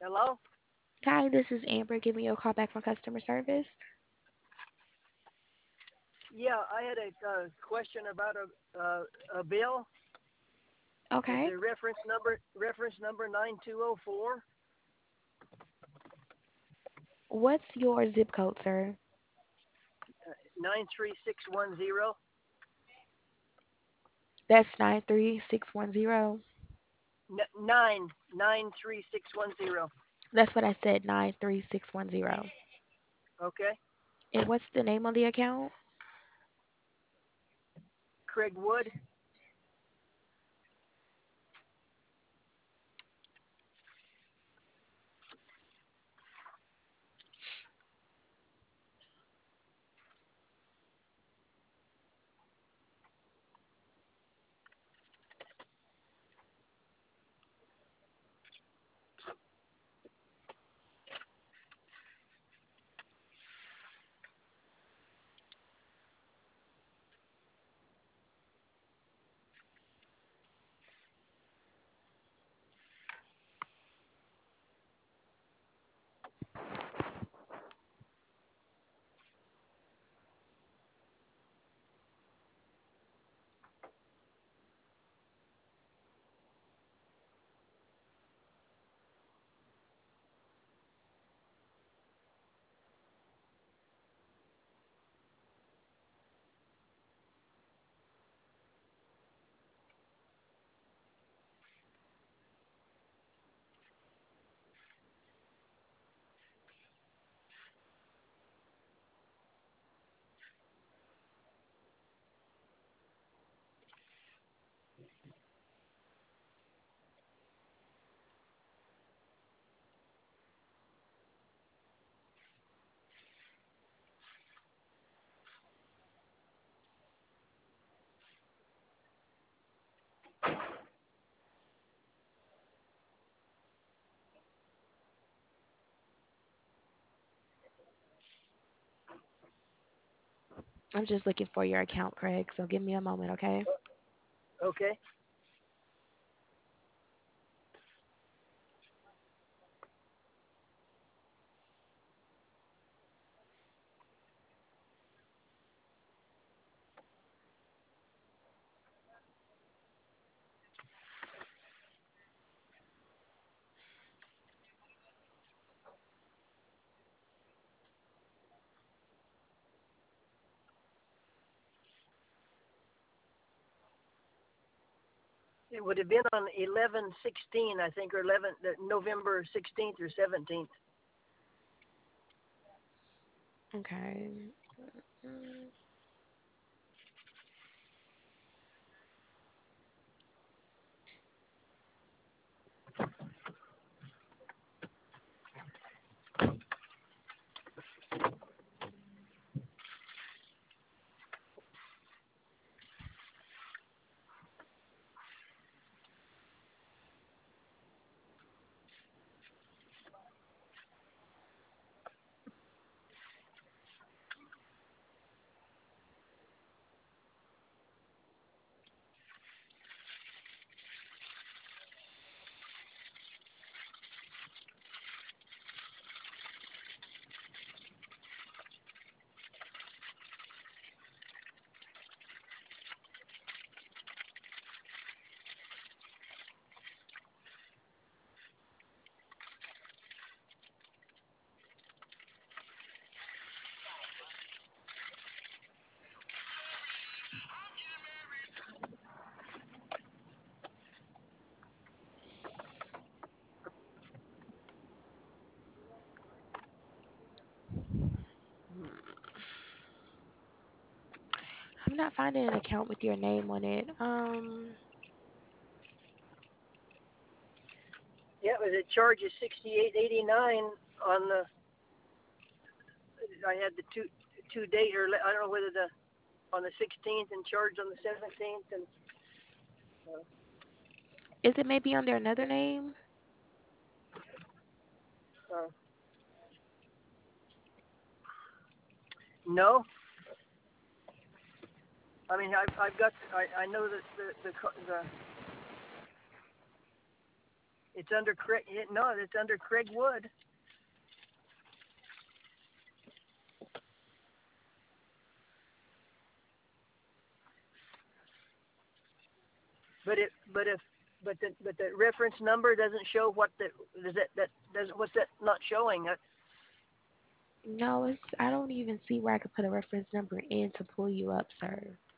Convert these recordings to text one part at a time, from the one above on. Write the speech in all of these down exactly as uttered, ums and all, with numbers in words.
Hello? Hi, this is Amber giving you a call back from customer service. Yeah, I had a uh, question about a uh, a bill. It's Okay. a reference number reference number nine two zero four What's your zip code, sir? nine three six one zero That's nine three six one zero. nine nine three six one zero. That's what I said, nine three six one zero. Okay, And what's the name on the account? Craig Wood. I'm just looking for your account, Craig, so give me a moment, okay? Okay, it would have been on eleven sixteen, I think, or eleven November sixteenth or seventeenth. Okay. Mm, I'm not finding an account with your name on it. Um, Yeah, it was a charge of sixty eight eighty nine on the. I had the two two date, or I don't know whether the on the sixteenth and charged on the seventeenth, and uh, is it maybe under another name? uh, no. I mean, I've I've got I, I know that the the the It's under Craig. No, it's under Craig Wood. But it, but if, but the, but the reference number doesn't show what the, does that, that doesn't, what's that not showing? Uh, No, it's I don't even see where I could put a reference number in to pull you up, sir.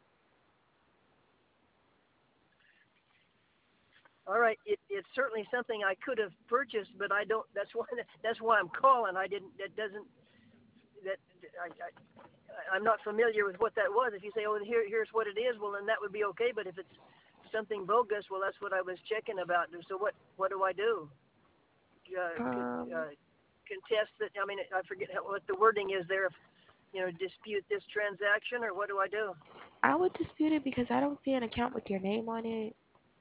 All right, it, it's certainly something I could have purchased, but I don't. That's why. That's why I'm calling. I didn't. That doesn't. That I, I, I'm not familiar with what that was. If you say, "Oh, here, here's what it is," well, then that would be okay. But if it's something bogus, well, that's what I was checking about. So what? What do I do? Uh, could, Um, uh, contest that? I mean, I forget how, what the wording is there. If, you know, dispute this transaction, or what do I do? I would dispute it because I don't see an account with your name on it.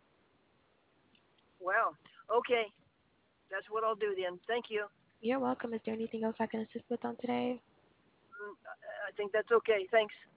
Wow. Okay, that's what I'll do then. Thank you. You're welcome. Is there anything else I can assist with on today? Mm, I I think that's okay. Thanks.